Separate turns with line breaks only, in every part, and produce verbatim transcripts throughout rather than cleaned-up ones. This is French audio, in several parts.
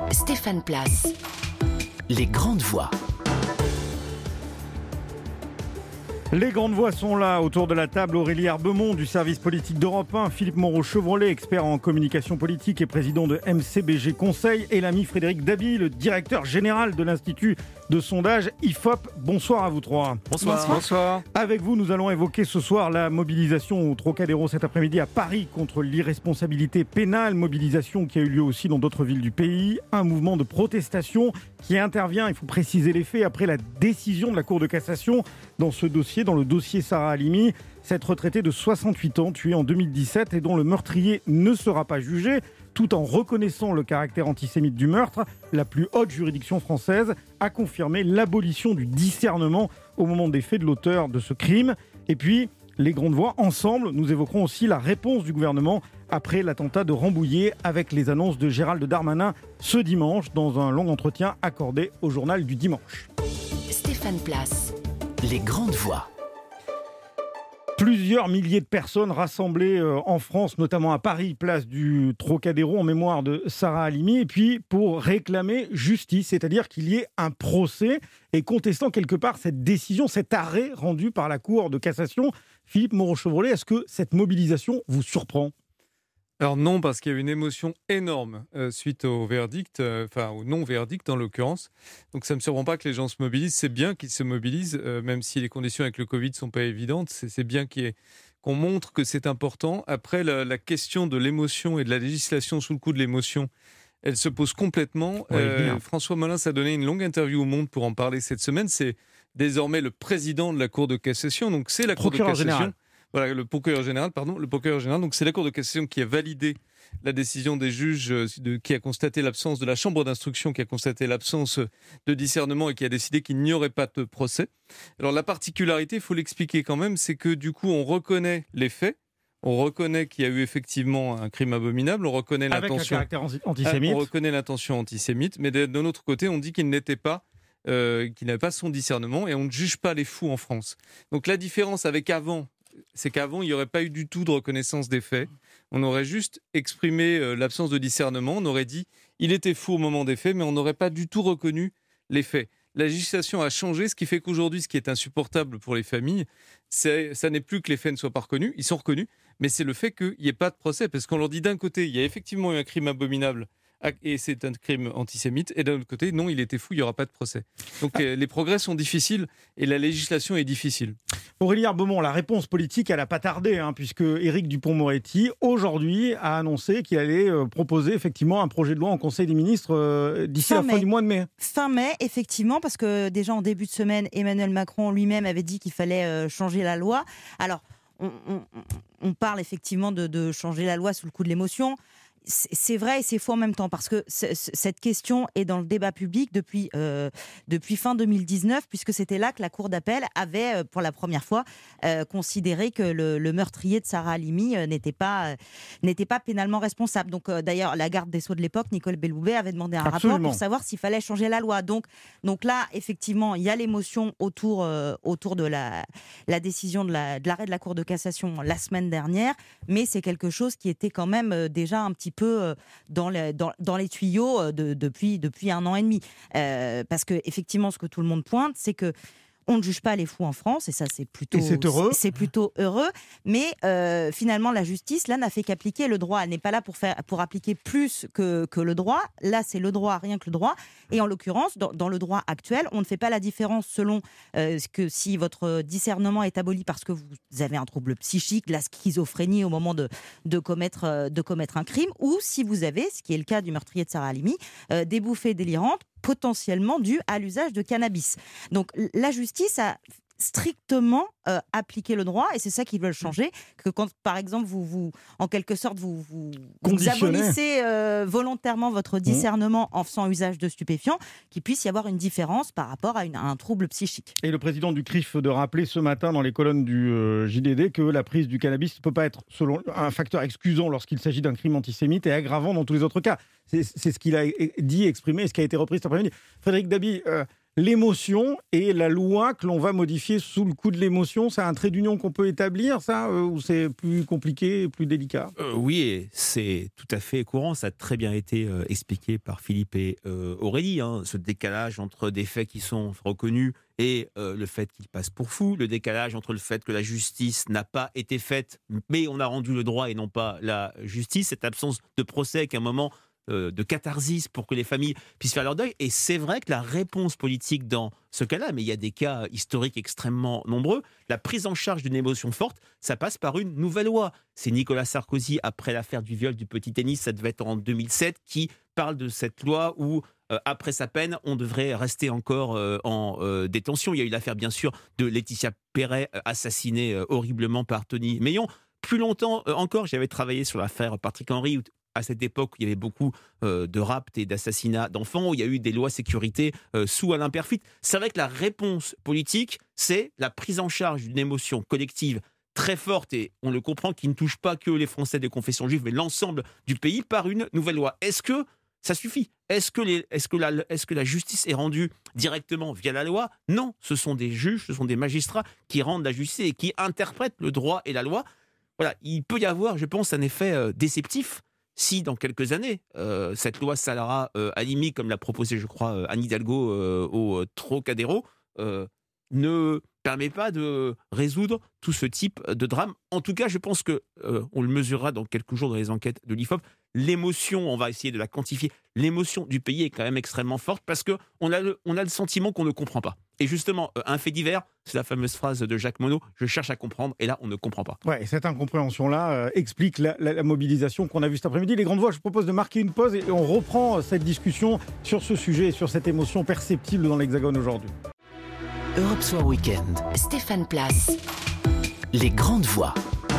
Stéphane Place. Les grandes voix.
Les grandes voix sont là, autour de la table. Aurélie Herbemont du service politique d'Europe un, Philippe Moreau-Chevrolet, expert en communication politique et président de M C B G Conseil, et l'ami Frédéric Dabi, le directeur général de l'Institut de sondage I F O P. Bonsoir à vous trois.
Bonsoir. Bonsoir. Bonsoir.
Avec vous, nous allons évoquer ce soir la mobilisation au Trocadéro cet après-midi à Paris contre l'irresponsabilité pénale, mobilisation qui a eu lieu aussi dans d'autres villes du pays. Un mouvement de protestation qui intervient, il faut préciser les faits, après la décision de la Cour de cassation dans ce dossier, dans le dossier Sarah Halimi, cette retraitée de soixante-huit ans tuée en deux mille dix-sept et dont le meurtrier ne sera pas jugé, tout en reconnaissant le caractère antisémite du meurtre. La plus haute juridiction française a confirmé l'abolition du discernement au moment des faits de l'auteur de ce crime. Et puis, les grandes voix, ensemble, nous évoquerons aussi la réponse du gouvernement après l'attentat de Rambouillet, avec les annonces de Gérald Darmanin ce dimanche dans un long entretien accordé au journal du dimanche.
Stéphane Place. Les grandes voix.
Plusieurs milliers de personnes rassemblées en France, notamment à Paris, place du Trocadéro, en mémoire de Sarah Halimi, et puis pour réclamer justice, c'est-à-dire qu'il y ait un procès, et contestant quelque part cette décision, cet arrêt rendu par la Cour de cassation. Philippe Moreau-Chevrolet, est-ce que cette mobilisation vous surprend ?
Alors non, parce qu'il y a eu une émotion énorme euh, suite au verdict, euh, enfin au non-verdict en l'occurrence. Donc ça ne me surprend pas que les gens se mobilisent. C'est bien qu'ils se mobilisent, euh, même si les conditions avec le Covid ne sont pas évidentes. C'est, c'est bien qu'il y ait, qu'on montre que c'est important. Après, la, la question de l'émotion et de la législation sous le coup de l'émotion, elle se pose complètement.
Oui,
euh, François Molins a donné une longue interview au Monde pour en parler cette semaine. C'est désormais le président de la Cour de cassation. Donc c'est la Cour de cassation.
Général.
Voilà, le procureur général, pardon, le procureur général. Donc c'est la Cour de cassation qui a validé la décision des juges, de, qui a constaté l'absence de la chambre d'instruction, qui a constaté l'absence de discernement et qui a décidé qu'il n'y aurait pas de procès. Alors la particularité, il faut l'expliquer quand même, c'est que du coup on reconnaît les faits, on reconnaît qu'il y a eu effectivement un crime abominable, on reconnaît
Avec
l'intention,
un caractère antisémite.
on reconnaît l'intention antisémite, mais d'un autre côté on dit qu'il n'était pas euh, qu'il n'avait pas son discernement et on ne juge pas les fous en France. Donc la différence avec avant, c'est qu'avant, il n'y aurait pas eu du tout de reconnaissance des faits. On aurait juste exprimé euh, l'absence de discernement. On aurait dit il était fou au moment des faits, mais on n'aurait pas du tout reconnu les faits. La législation a changé, ce qui fait qu'aujourd'hui, ce qui est insupportable pour les familles, c'est, ça n'est plus que les faits ne soient pas reconnus. Ils sont reconnus, mais c'est le fait qu'il n'y ait pas de procès. Parce qu'on leur dit d'un côté, il y a effectivement eu un crime abominable, et c'est un crime antisémite, et d'un autre côté, non, il était fou, il n'y aura pas de procès. Donc ah. les progrès sont difficiles et la législation est difficile.
Aurélie Herbemont, la réponse politique, elle n'a pas tardé, hein, puisque Éric Dupond-Moretti, aujourd'hui, a annoncé qu'il allait euh, proposer effectivement un projet de loi en Conseil des ministres euh, d'ici fin la mai. fin du mois de mai.
Fin mai, effectivement, parce que déjà en début de semaine, Emmanuel Macron lui-même avait dit qu'il fallait euh, changer la loi. Alors, on, on, on parle effectivement de, de changer la loi sous le coup de l'émotion. C'est vrai et c'est faux en même temps, parce que c- c- cette question est dans le débat public depuis, euh, depuis fin deux mille dix-neuf, puisque c'était là que la Cour d'appel avait, euh, pour la première fois, euh, considéré que le, le meurtrier de Sarah Halimi euh, n'était, pas, euh, n'était pas pénalement responsable. Donc, euh, d'ailleurs, la garde des Sceaux de l'époque, Nicole Belloubet, avait demandé un
Absolument.
rapport pour savoir s'il fallait changer la loi. Donc, donc là, effectivement, il y a l'émotion autour, euh, autour de la, la décision de, la, de l'arrêt de la Cour de cassation la semaine dernière, mais c'est quelque chose qui était quand même euh, déjà un petit peu dans les, dans, dans les tuyaux de, depuis, depuis un an et demi. Euh, parce que effectivement, ce que tout le monde pointe, c'est que on ne juge pas les fous en France, et ça c'est plutôt,
c'est heureux.
C'est, c'est plutôt heureux. Mais euh, finalement, la justice, là, n'a fait qu'appliquer le droit. Elle n'est pas là pour, faire, pour appliquer plus que, que le droit. Là, c'est le droit, rien que le droit. Et en l'occurrence, dans, dans le droit actuel, on ne fait pas la différence selon euh, que si votre discernement est aboli parce que vous avez un trouble psychique, de la schizophrénie au moment de, de, commettre, euh, de commettre un crime, ou si vous avez, ce qui est le cas du meurtrier de Sarah Halimi, euh, des bouffées délirantes potentiellement dû à l'usage de cannabis. Donc la justice a strictement euh, appliquer le droit, et c'est ça qu'ils veulent changer, que quand par exemple vous, vous en quelque sorte vous, vous, vous abolissez euh, volontairement votre discernement mmh. en faisant usage de stupéfiants, qu'il puisse y avoir une différence par rapport à, une, à un trouble psychique.
Et le président du C R I F de rappeler ce matin dans les colonnes du euh, J D D que la prise du cannabis ne peut pas être selon un facteur excusant lorsqu'il s'agit d'un crime antisémite et aggravant dans tous les autres cas. C'est, c'est ce qu'il a dit, exprimé, et ce qui a été repris cet après-midi. Frédéric Dabi, euh, l'émotion et la loi que l'on va modifier sous le coup de l'émotion. C'est un trait d'union qu'on peut établir, ça, euh, ou c'est plus compliqué, plus délicat?
euh, Oui, et c'est tout à fait courant. Ça a très bien été euh, expliqué par Philippe et euh, Aurélie. Hein, ce décalage entre des faits qui sont reconnus et euh, le fait qu'ils passent pour fous. Le décalage entre le fait que la justice n'a pas été faite, mais on a rendu le droit et non pas la justice. Cette absence de procès qu'à un moment de catharsis pour que les familles puissent faire leur deuil. Et c'est vrai que la réponse politique dans ce cas-là, mais il y a des cas historiques extrêmement nombreux, la prise en charge d'une émotion forte, ça passe par une nouvelle loi. C'est Nicolas Sarkozy, après l'affaire du viol du petit tennis, ça devait être en deux mille sept, qui parle de cette loi où, euh, après sa peine, on devrait rester encore euh, en euh, détention. Il y a eu l'affaire, bien sûr, de Laetitia Perret, euh, assassinée euh, horriblement par Tony Meillon. Plus longtemps euh, encore, j'avais travaillé sur l'affaire Patrick Henry, où à cette époque, il y avait beaucoup euh, de rapts et d'assassinats d'enfants, où il y a eu des lois sécurité euh, sous Alain Peyrefitte. C'est vrai que la réponse politique, c'est la prise en charge d'une émotion collective très forte, et on le comprend, qui ne touche pas que les Français de confession juive, mais l'ensemble du pays, par une nouvelle loi. Est-ce que ça suffit? Est-ce que, les, est-ce, que la, est-ce que la justice est rendue directement via la loi? Non, ce sont des juges, ce sont des magistrats qui rendent la justice et qui interprètent le droit et la loi. Voilà, il peut y avoir, je pense, un effet euh, déceptif si, dans quelques années, euh, cette loi Salara euh, Halimi, comme l'a proposé, je crois, euh, Anne Hidalgo euh, au Trocadéro, euh, ne permet pas de résoudre tout ce type de drame. En tout cas, je pense que euh, on le mesurera dans quelques jours dans les enquêtes de l'I F O P. L'émotion, on va essayer de la quantifier, l'émotion du pays est quand même extrêmement forte parce qu'on a le, on a le sentiment qu'on ne comprend pas. Et justement, un fait divers, c'est la fameuse phrase de Jacques Monod, je cherche à comprendre, et là, on ne comprend pas.
Ouais, cette incompréhension-là euh, explique la, la, la mobilisation qu'on a vue cet après-midi. Les Grandes Voix, je vous propose de marquer une pause et on reprend cette discussion sur ce sujet et sur cette émotion perceptible dans l'Hexagone aujourd'hui.
Europe Soir Week-end. Stéphane Place. Les Grandes Voix.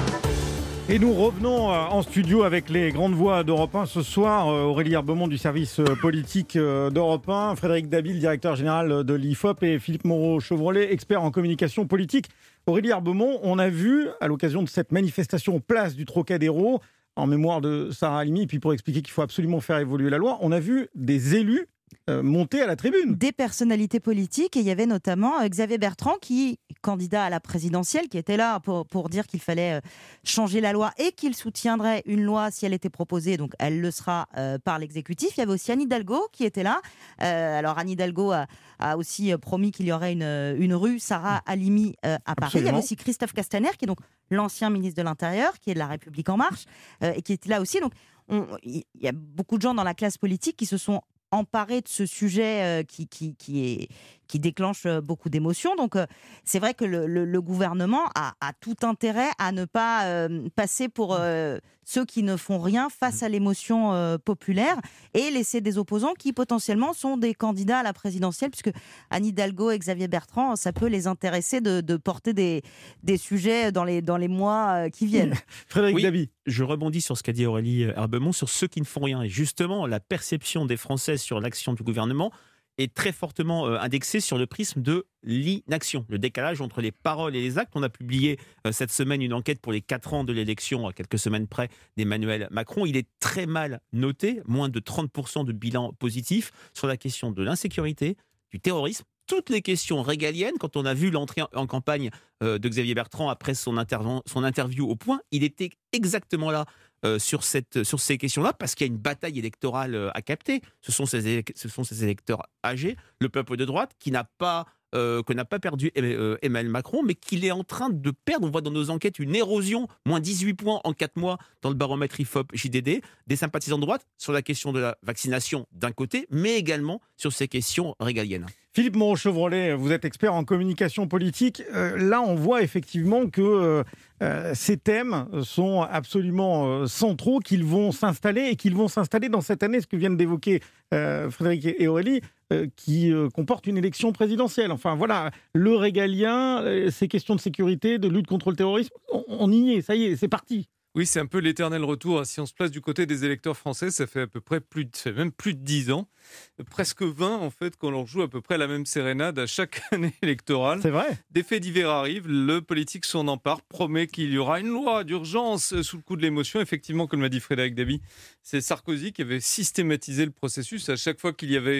Et nous revenons en studio avec les Grandes Voix d'Europe un ce soir. Aurélie Herbemont du service politique d'Europe un, Frédéric Dabi, directeur général de l'I F O P, et Philippe Moreau-Chevrolet, expert en communication politique. Aurélie Herbemont, on a vu, à l'occasion de cette manifestation place du Trocadéro, en mémoire de Sarah Halimi, puis pour expliquer qu'il faut absolument faire évoluer la loi, on a vu des élus Euh, monter à la tribune.
Des personnalités politiques, et il y avait notamment euh, Xavier Bertrand, qui candidat à la présidentielle, qui était là pour, pour dire qu'il fallait euh, changer la loi et qu'il soutiendrait une loi si elle était proposée, donc elle le sera euh, par l'exécutif. Il y avait aussi Anne Hidalgo qui était là. Euh, alors Anne Hidalgo a, a aussi promis qu'il y aurait une, une rue Sarah Halimi euh, à Paris. Absolument. Il y avait aussi Christophe Castaner, qui est donc l'ancien ministre de l'Intérieur, qui est de La République En Marche, euh, et qui était là aussi. Donc il y a beaucoup de gens dans la classe politique qui se sont emparés de ce sujet euh, qui, qui, qui, est, qui déclenche beaucoup d'émotions. Donc, euh, c'est vrai que le, le, le gouvernement a, a tout intérêt à ne pas euh, passer pour euh, ceux qui ne font rien face à l'émotion euh, populaire et laisser des opposants qui, potentiellement, sont des candidats à la présidentielle, puisque Anne Hidalgo et Xavier Bertrand, ça peut les intéresser de, de porter des, des sujets dans les, dans les mois euh, qui viennent.
Frédéric
oui,
Dabi.
Je rebondis sur ce qu'a dit Aurélie Herbemont, sur ceux qui ne font rien. Et justement, la perception des Français sur l'action du gouvernement est très fortement euh, indexée sur le prisme de l'inaction, le décalage entre les paroles et les actes. On a publié euh, cette semaine une enquête pour les quatre ans de l'élection, à quelques semaines près, d'Emmanuel Macron. Il est très mal noté, moins de trente pour cent de bilan positif sur la question de l'insécurité, du terrorisme, toutes les questions régaliennes. Quand on a vu l'entrée en campagne euh, de Xavier Bertrand après son, interv- son interview au Point, il était exactement là euh, sur, cette, sur ces questions-là, parce qu'il y a une bataille électorale euh, à capter. Ce sont, ces élec- ce sont ces électeurs âgés, le peuple de droite, qui n'a pas, euh, que n'a pas perdu euh, Emmanuel Macron, mais qu'il est en train de perdre. On voit dans nos enquêtes une érosion, moins dix-huit points en quatre mois dans le baromètre I F O P J D D, des sympathisants de droite sur la question de la vaccination d'un côté, mais également sur ces questions régaliennes.
Philippe Moreau-Chevrolet, vous êtes expert en communication politique. Euh, là, on voit effectivement que euh, euh, ces thèmes sont absolument euh, centraux, qu'ils vont s'installer et qu'ils vont s'installer dans cette année, ce que viennent d'évoquer euh, Frédéric et Aurélie, euh, qui euh, comporte une élection présidentielle. Enfin voilà, le régalien, euh, ces questions de sécurité, de lutte contre le terrorisme, on, on y est, ça y est, c'est parti.
Oui, c'est un peu l'éternel retour. Si on se place du côté des électeurs français, ça fait à peu près plus de, ça fait même plus de dix ans, presque vingt en fait, qu'on leur joue à peu près la même sérénade à chaque année électorale.
C'est vrai.
Des faits divers arrivent, le politique s'en empare, promet qu'il y aura une loi d'urgence sous le coup de l'émotion. Effectivement, comme l'a dit Frédéric Dabi, c'est Sarkozy qui avait systématisé le processus. À chaque fois qu'il y avait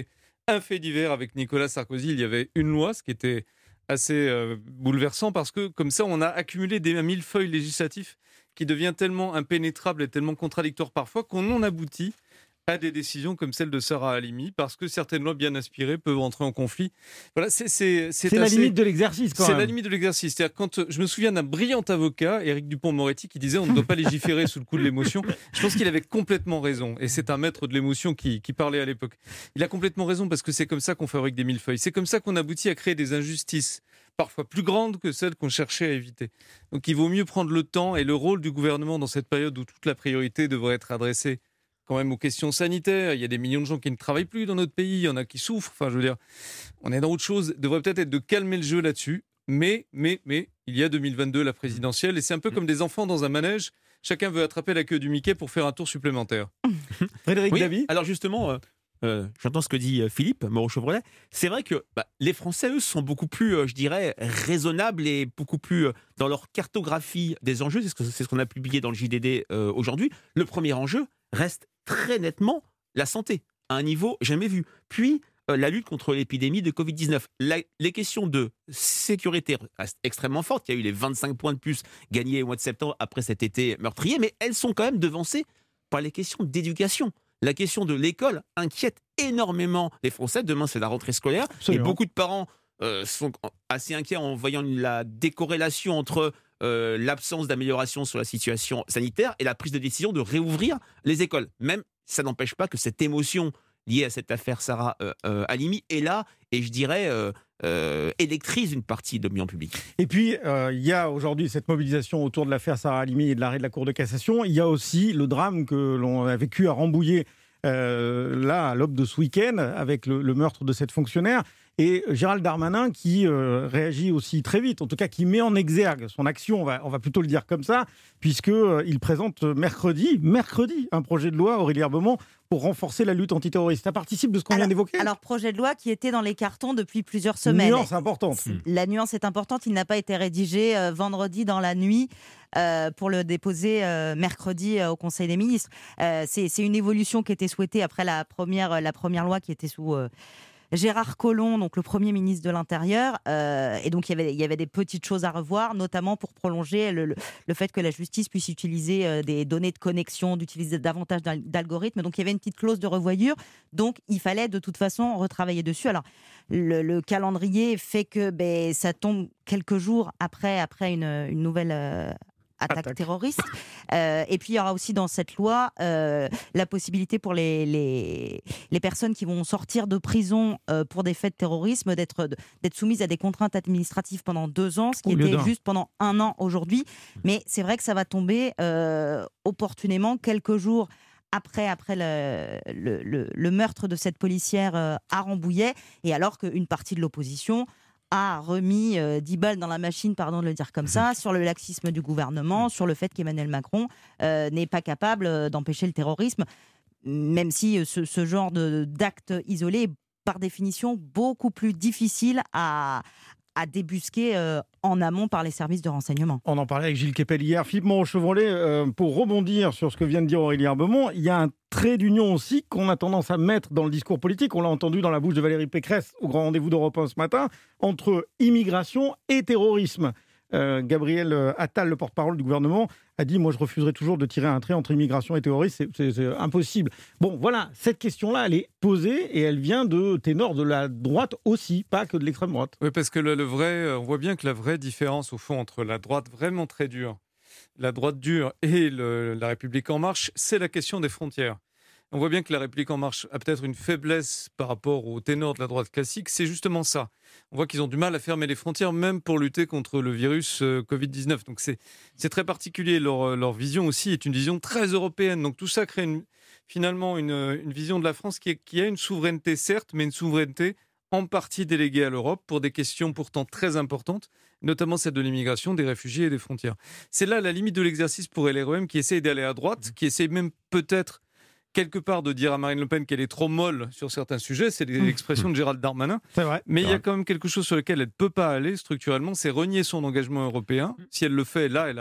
un fait divers avec Nicolas Sarkozy. Il y avait une loi, ce qui était assez euh, bouleversant parce que comme ça, on a accumulé des millefeuilles législatifs qui devient tellement impénétrable et tellement contradictoire parfois qu'on en aboutit à des décisions comme celle de Sarah Halimi, parce que certaines lois bien inspirées peuvent entrer en conflit. Voilà, c'est, c'est, c'est,
c'est
assez...
la limite de l'exercice, quand
c'est
même.
C'est la limite de l'exercice. C'est-à-dire, quand je me souviens d'un brillant avocat, Éric Dupond-Moretti, qui disait on ne doit pas légiférer sous le coup de l'émotion. Je pense qu'il avait complètement raison. Et c'est un maître de l'émotion qui, qui parlait à l'époque. Il a complètement raison, parce que c'est comme ça qu'on fabrique des millefeuilles. C'est comme ça qu'on aboutit à créer des injustices parfois plus grandes que celles qu'on cherchait à éviter. Donc il vaut mieux prendre le temps, et le rôle du gouvernement dans cette période où toute la priorité devrait être adressée quand même aux questions sanitaires. Il y a des millions de gens qui ne travaillent plus dans notre pays, il y en a qui souffrent. Enfin, je veux dire, on est dans autre chose. Devrait peut-être être de calmer le jeu là-dessus. Mais, mais, mais, il y a deux mille vingt-deux, la présidentielle, et c'est un peu comme des enfants dans un manège. Chacun veut attraper la queue du Mickey pour faire un tour supplémentaire.
Frédéric
Oui,
Davy.
alors justement, euh, euh, j'entends ce que dit euh, Philippe Moreau-Chevrolet. C'est vrai que bah, les Français, eux, sont beaucoup plus, euh, je dirais, raisonnables et beaucoup plus euh, dans leur cartographie des enjeux. C'est ce, que, c'est ce qu'on a publié dans le J D D euh, aujourd'hui. Le premier enjeu reste très nettement la santé, à un niveau jamais vu. Puis, euh, la lutte contre l'épidémie de covid dix-neuf. La, les questions de sécurité restent extrêmement fortes. Il y a eu les vingt-cinq points de plus gagnés au mois de septembre après cet été meurtrier, mais elles sont quand même devancées par les questions d'éducation. La question de l'école inquiète énormément les Français. Demain, c'est la rentrée scolaire. Absolument. Et beaucoup de parents euh, sont assez inquiets en voyant la décorrélation entre euh, l'absence d'amélioration sur la situation sanitaire et la prise de décision de réouvrir les écoles. Même, ça n'empêche pas que cette émotion liée à cette affaire Sarah euh, euh, Halimi est là, et je dirais euh, euh, électrise une partie de l'opinion publique.
Et puis, euh, il y a aujourd'hui cette mobilisation autour de l'affaire Sarah Halimi et de l'arrêt de la Cour de cassation. Il y a aussi le drame que l'on a vécu à Rambouillet, euh, là, à l'aube de ce week-end, avec le, le meurtre de cette fonctionnaire. Et Gérald Darmanin qui euh, réagit aussi très vite, en tout cas qui met en exergue son action, on va, on va plutôt le dire comme ça, puisqu'il euh, présente mercredi, mercredi, un projet de loi, Aurélie Herbemont, pour renforcer la lutte antiterroriste. Ça participe de ce qu'on
alors,
vient d'évoquer ?
Alors, projet de loi qui était dans les cartons depuis plusieurs semaines.
Nuance importante.
La nuance est importante, il n'a pas été rédigé euh, vendredi dans la nuit euh, pour le déposer euh, mercredi euh, au Conseil des ministres. Euh, c'est, c'est une évolution qui était souhaitée après la première, la première loi qui était sous... Euh, Gérard Collomb, donc le Premier ministre de l'Intérieur, euh, et donc il y, avait, il y avait des petites choses à revoir, notamment pour prolonger le, le, le fait que la justice puisse utiliser euh, des données de connexion, d'utiliser davantage d'algorithmes. Donc il y avait une petite clause de revoyure, donc il fallait de toute façon retravailler dessus. Alors le, le calendrier fait que ben, ça tombe quelques jours après, après une, une nouvelle... Euh, attaque, attaque terroriste. Euh, et puis, il y aura aussi dans cette loi euh, la possibilité pour les, les, les personnes qui vont sortir de prison euh, pour des faits de terrorisme d'être, d'être soumises à des contraintes administratives pendant deux ans, ce qui était d'un. juste pendant un an aujourd'hui. Mais c'est vrai que ça va tomber euh, opportunément quelques jours après, après le, le, le, le meurtre de cette policière euh, à Rambouillet, et alors qu'une partie de l'opposition a remis euh, dix balles dans la machine, pardon de le dire comme ça, sur le laxisme du gouvernement, sur le fait qu'Emmanuel Macron euh, n'est pas capable euh, d'empêcher le terrorisme, même si euh, ce, ce genre de, d'acte isolé est par définition beaucoup plus difficile à, à débusquer euh, en amont par les services de renseignement.
On en parlait avec Gilles Kepel hier. Philippe Moreau-Chevrolet, euh, pour rebondir sur ce que vient de dire Aurélie Herbemont, il y a un trait d'union aussi qu'on a tendance à mettre dans le discours politique. On l'a entendu dans la bouche de Valérie Pécresse au grand rendez-vous d'Europe un ce matin, entre immigration et terrorisme. Euh, Gabriel Attal, le porte-parole du gouvernement, a dit « Moi, je refuserai toujours de tirer un trait entre immigration et terrorisme, c'est, c'est, c'est impossible. » Bon, voilà, cette question-là, elle est posée et elle vient de ténors de la droite aussi, pas que de l'extrême droite.
Oui, parce que le, le vrai, on voit bien que la vraie différence, au fond, entre la droite vraiment très dure, la droite dure et le, la République En Marche, c'est la question des frontières. On voit bien que la République En Marche a peut-être une faiblesse par rapport aux ténors de la droite classique, c'est justement ça. On voit qu'ils ont du mal à fermer les frontières, même pour lutter contre le virus euh, covid dix-neuf. Donc c'est, c'est très particulier. Leur, leur vision aussi est une vision très européenne. Donc tout ça crée une, finalement une, une vision de la France qui, est, qui a une souveraineté, certes, mais une souveraineté en partie déléguée à l'Europe pour des questions pourtant très importantes, notamment celle de l'immigration, des réfugiés et des frontières. C'est là la limite de l'exercice pour L R E M qui essaye d'aller à droite, qui essaye même peut-être quelque part de dire à Marine Le Pen qu'elle est trop molle sur certains sujets, c'est l'expression de Gérald Darmanin.
C'est vrai.
Mais
c'est
il y a
vrai.
quand même quelque chose sur lequel elle ne peut pas aller structurellement, c'est renier son engagement européen. Si elle le fait, là, elle a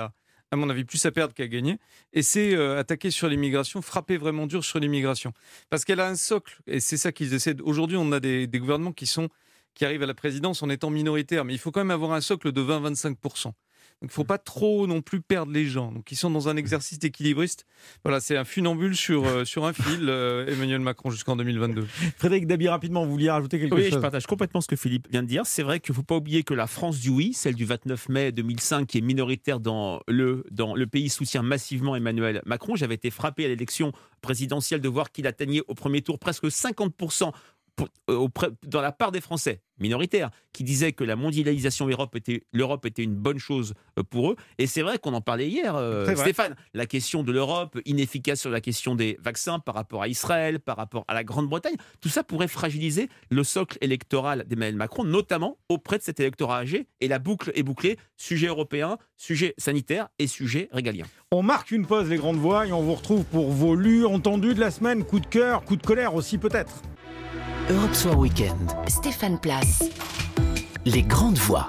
à mon avis, plus à perdre qu'à gagner. Et c'est euh, attaquer sur l'immigration, frapper vraiment dur sur l'immigration. Parce qu'elle a un socle, et c'est ça qu'ils essaient. De... Aujourd'hui, on a des, des gouvernements qui, sont, qui arrivent à la présidence en étant minoritaires, mais il faut quand même avoir un socle de vingt à vingt-cinq pour cent. Donc il ne faut pas trop non plus perdre les gens. Donc ils sont dans un exercice d'équilibriste. Voilà, c'est un funambule sur, euh, sur un fil, euh, Emmanuel Macron, jusqu'en deux mille vingt-deux.
Frédéric Dabi, rapidement, vous vouliez rajouter quelque
oui,
chose ?
Oui, je partage complètement ce que Philippe vient de dire. C'est vrai qu'il ne faut pas oublier que la France du oui, celle du vingt-neuf mai deux mille cinq, qui est minoritaire dans le, dans le pays, soutient massivement Emmanuel Macron. J'avais été frappé à l'élection présidentielle de voir qu'il atteignait au premier tour presque cinquante pour cent dans la part des Français minoritaires qui disaient que la mondialisation Europe était, l'Europe était une bonne chose pour eux. Et c'est vrai qu'on en parlait hier, euh, Stéphane. La question de l'Europe, inefficace sur la question des vaccins par rapport à Israël, par rapport à la Grande-Bretagne, tout ça pourrait fragiliser le socle électoral d'Emmanuel Macron, notamment auprès de cet électorat âgé. Et la boucle est bouclée, sujet européen, sujet sanitaire et sujet régalien.
On marque une pause, les grandes voix, et on vous retrouve pour vos lus entendus de la semaine. Coup de cœur, coup de colère aussi peut-être.
Europe Soir Weekend.
Stéphane Place.
Les grandes voix.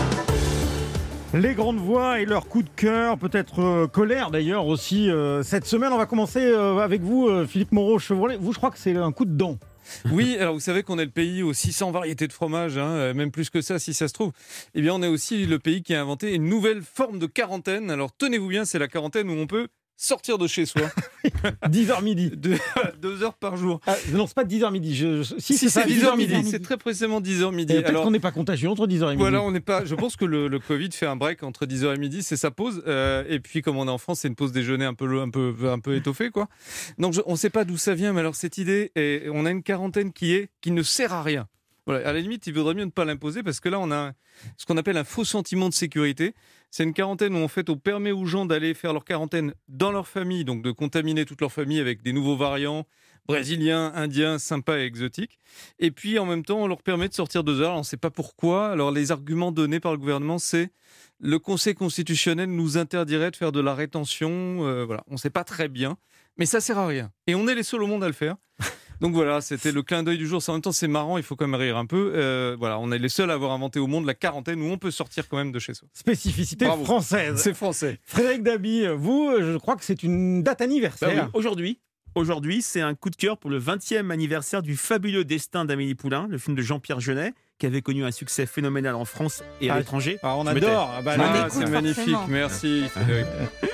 Les grandes voix et leur coup de cœur, peut-être euh, colère d'ailleurs aussi. Euh, cette semaine, on va commencer euh, avec vous, euh, Philippe Moreau-Chevrolet. Vous, je crois que c'est un coup de dent.
Oui, alors vous savez qu'on est le pays aux six cents variétés de fromage, hein, même plus que ça si ça se trouve. Eh bien, on est aussi le pays qui a inventé une nouvelle forme de quarantaine. Alors tenez-vous bien, c'est la quarantaine où on peut sortir de chez soi.
dix heures midi.
De, deux heures par jour.
Ah, non, c'est pas dix heures midi. Je, je, si,
si, c'est,
c'est
dix heures midi. C'est très précisément dix heures midi.
Peut-être Alors, qu'on n'est pas contagieux entre dix heures et midi.
Voilà, on n'est pas. Je pense que le, le Covid fait un break entre dix heures et midi, c'est sa pause. Euh, et puis, comme on est en France, c'est une pause déjeuner un peu, un peu, un peu étoffée, quoi. Donc, je, on ne sait pas d'où ça vient, mais alors cette idée, et on a une quarantaine qui est, qui ne sert à rien. Voilà, à la limite, il vaudrait mieux ne pas l'imposer parce que là, on a un, ce qu'on appelle un faux sentiment de sécurité. C'est une quarantaine où, en fait, on permet aux gens d'aller faire leur quarantaine dans leur famille, donc de contaminer toute leur famille avec des nouveaux variants brésiliens, indiens, sympas et exotiques. Et puis, en même temps, on leur permet de sortir deux heures. Alors, on ne sait pas pourquoi. Alors, les arguments donnés par le gouvernement, c'est le Conseil constitutionnel nous interdirait de faire de la rétention. Euh, voilà, on ne sait pas très bien, mais ça ne sert à rien. Et on est les seuls au monde à le faire. Donc voilà, c'était le clin d'œil du jour. En même temps, c'est marrant, il faut quand même rire un peu. Euh, voilà, on est les seuls à avoir inventé au monde la quarantaine où on peut sortir quand même de chez soi.
Spécificité
Bravo.
Française.
C'est français.
Frédéric Dabi, vous, je crois que c'est une date anniversaire.
Bah oui, aujourd'hui, aujourd'hui, c'est un coup de cœur pour le vingtième anniversaire du fabuleux destin d'Amélie Poulain, le film de Jean-Pierre Jeunet, qui avait connu un succès phénoménal en France et à
ah,
l'étranger.
Ah, on adore. Ah, bah,
ah,
c'est
magnifique, merci Frédéric.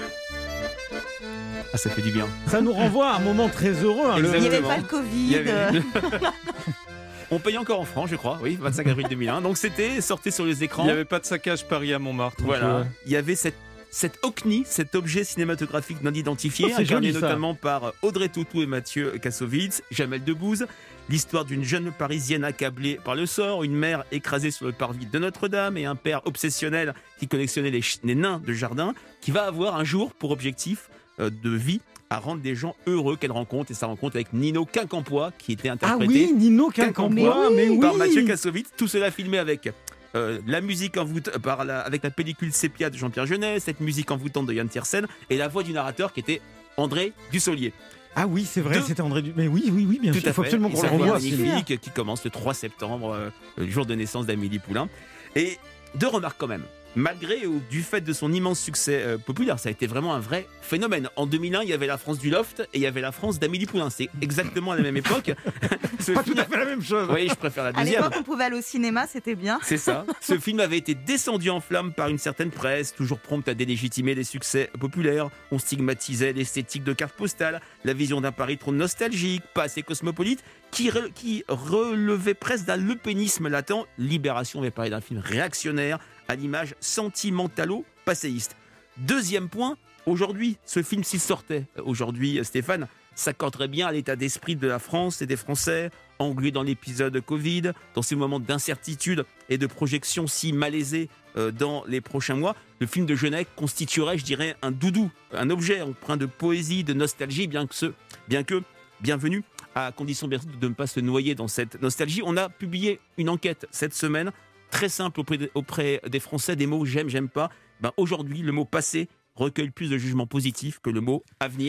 Ah, ça fait du bien.
Ça nous renvoie à un moment très heureux. Hein,
il n'y avait
Exactement.
pas le Covid.
avait...
On paye encore en francs, je crois, oui, vingt-cinq avril deux mille un. Donc c'était sorti sur les écrans.
Il n'y avait pas de saccage Paris à Montmartre.
Voilà.
Donc, euh...
Il y avait cette, cette O C N I, cet objet cinématographique non identifié,
oh,
incarné
joli,
notamment par Audrey Tautou et Mathieu Kassovitz, Jamel Debbouze. L'histoire d'une jeune Parisienne accablée par le sort, une mère écrasée sur le parvis de Notre-Dame et un père obsessionnel qui collectionnait les, ch- les nains de jardin, qui va avoir un jour pour objectif euh, de vie à rendre des gens heureux qu'elle rencontre, et sa rencontre avec Nino Quincampoix qui était interprété
ah oui, Nino Quincampoix, mais oui.
par Mathieu Kassovitz. Tout cela filmé avec euh, la musique envoût- par la, avec la pellicule sépia de Jean-Pierre Jeunet, cette musique envoûtante de Yann Tiersen et la voix du narrateur qui était André Dussolier.
Ah oui, c'est vrai,
Deux...
c'était André Du... Mais oui, oui, oui, bien
Tout
sûr. Il faut
à fait.
absolument qu'on
et
le revoie.
Magnifique, qui commence le trois septembre, euh, le jour de naissance d'Amélie Poulain. Et deux remarques quand même. Malgré ou du fait de son immense succès euh, populaire, ça a été vraiment un vrai phénomène. En deux mille un, il y avait la France du Loft et il y avait la France d'Amélie Poulain. C'est exactement à la même époque.
Ce pas film... tout à fait la même chose.
Oui, je préfère la deuxième.
À l'époque, on pouvait aller au cinéma, c'était bien.
C'est ça. Ce film avait été descendu en flammes par une certaine presse, toujours prompte à délégitimer les succès populaires. On stigmatisait l'esthétique de carte postale, la vision d'un Paris trop nostalgique, pas assez cosmopolite, qui, re... qui relevait presque d'un lepénisme latent. Libération avait parlé d'un film réactionnaire, à l'image sentimentalo-passéiste. Deuxième point, aujourd'hui, ce film s'il sortait, aujourd'hui, Stéphane, s'accorderait bien à l'état d'esprit de la France et des Français, englués dans l'épisode Covid, dans ces moments d'incertitude et de projection si malaisés euh, dans les prochains mois. Le film de Jeunet constituerait, je dirais, un doudou, un objet empreint de poésie, de nostalgie, bien que, ce, bien que bienvenue, à condition bien sûr de ne pas se noyer dans cette nostalgie. On a publié une enquête cette semaine, très simple auprès, de, auprès des Français, des mots j'aime, j'aime pas. Ben aujourd'hui, le mot passé recueille plus de jugements positifs que le mot avenir.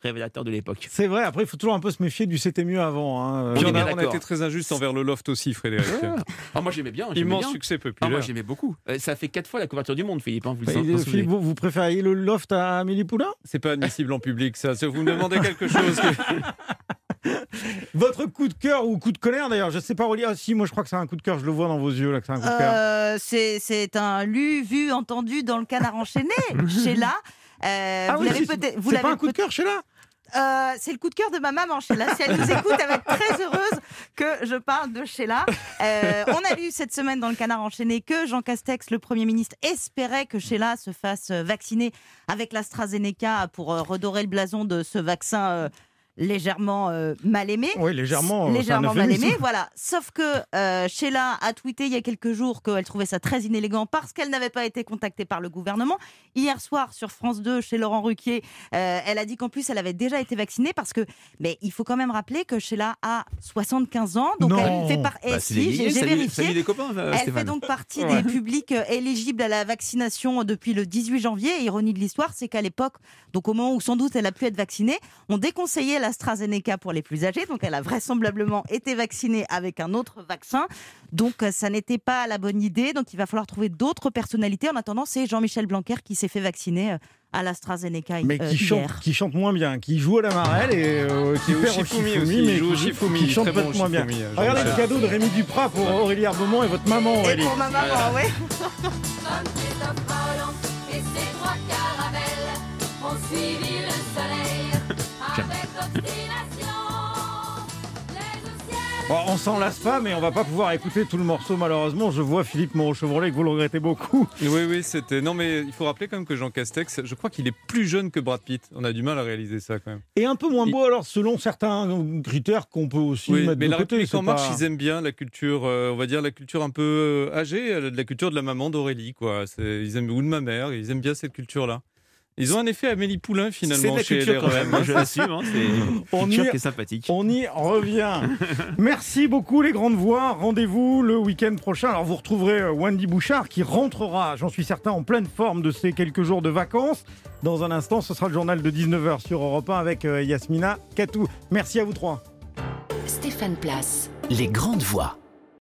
révélateur de l'époque.
C'est vrai, après il faut toujours un peu se méfier du c'était mieux avant. Hein.
Puis
On est
on,
bien
a, on a
d'accord.
été très injuste envers le Loft aussi, Frédéric.
Ah, moi j'aimais bien. J'aimais
Immense
bien.
succès
Ah,
populaire.
moi j'aimais beaucoup. Euh, Ça fait quatre fois la couverture du monde, Philippe. Hein, vous
Bah,
vous en
Philippe,
souvenez.
vous, vous préfériez le loft à Amélie Poulain?
C'est pas admissible en public, ça. Si vous me demandez quelque chose. que-
Votre coup de cœur ou coup de colère d'ailleurs, je sais pas, Aurélie. Ah si, moi je crois que c'est un coup de cœur, je le vois dans vos yeux là que c'est un coup de cœur.
Euh, c'est, c'est un lu, vu, entendu dans le Canard enchaîné, Sheila. Euh,
ah
vous
oui,
l'avez
c'est,
peut-être. Vous
c'est
l'avez
pas un coup de
peut-
cœur chez là.
Euh, c'est le coup de cœur de ma maman, Sheila. Si elle nous écoute, elle va être très heureuse que je parle de Sheila. Euh, on a lu cette semaine dans le Canard enchaîné que Jean Castex, le Premier ministre, espérait que Sheila se fasse vacciner avec l'AstraZeneca pour euh, redorer le blason de ce vaccin euh, légèrement euh, mal aimé.
Oui, légèrement. euh,
légèrement
c'est un
mal
euphémisme.
aimé, voilà. Sauf que euh, Sheila a tweeté il y a quelques jours qu'elle trouvait ça très inélégant parce qu'elle n'avait pas été contactée par le gouvernement. Hier soir, sur France deux, chez Laurent Ruquier, euh, elle a dit qu'en plus, elle avait déjà été vaccinée parce que, mais il faut quand même rappeler que Sheila a soixante-quinze ans, donc
Non.
elle fait par. Eh
Bah, c'est
si,
des
j'ai,
guillemets,
j'ai
salut-
vérifié.
Salut les copains, euh,
Elle
Stéphane.
fait donc partie
Ouais.
des publics euh, éligibles à la vaccination depuis le dix-huit janvier. Et ironie de l'histoire, c'est qu'à l'époque, donc au moment où sans doute elle a pu être vaccinée, on déconseillait l'AstraZeneca pour les plus âgés. Donc elle a vraisemblablement été vaccinée avec un autre vaccin. Donc euh, ça n'était pas la bonne idée. Donc il va falloir trouver d'autres personnalités. En attendant, c'est Jean-Michel Blanquer qui s'est fait vacciner euh, à l'AstraZeneca
Mais
euh,
qui chante,
hier.
qui chante moins bien, qui joue à la marelle et euh, qui
Et au
perd au
Shifumi
Shifumi,
aussi,
mais
il joue au
qui,
Shifumi,
qui chante
très bon
peut-être
au
moins bien.
Shifumi, euh,
Regardez le
Jean-Michel.
cadeau de Rémi Duprat pour Aurélie Arbemont et votre maman
Et
Aurélie.
pour ma maman, oui.
Comme Christophe Colomb et ses trois caravelles ont suivi le soleil avec obstination. Les au ciel.
Bon, on s'en lasse pas, mais on va pas pouvoir écouter tout le morceau malheureusement. Je vois Philippe Moreau-Chevrolet que vous le regrettez beaucoup.
Oui, oui, c'était. Non, mais il faut rappeler quand même que Jean Castex, je crois qu'il est plus jeune que Brad Pitt. On a du mal à réaliser ça quand même.
Et un peu moins
Il-
beau alors selon certains critères qu'on peut aussi
Oui,
mettre
mais
de
la
côté.
République
c'est
en marche,
pas-
ils aiment bien la culture, euh, on va dire la culture un peu euh, âgée, euh, de la culture de la maman d'Aurélie, quoi. C'est- Ils aiment ou de ma mère, ils aiment bien cette culture-là. Ils ont un effet Amélie Poulain finalement
C'est de la
chez
culture
L R
quand
M.
même, moi je l'assume. Hein, c'est une
On
culture
y-
qui est sympathique.
On y revient. Merci beaucoup les grandes voix. Rendez-vous le week-end prochain. Alors vous retrouverez euh, Wendy Bouchard qui rentrera, j'en suis certain, en pleine forme de ces quelques jours de vacances. Dans un instant, ce sera le journal de dix-neuf heures sur Europe un avec euh, Yasmina Katou. Merci à vous trois.
Stéphane Place. Les grandes voix.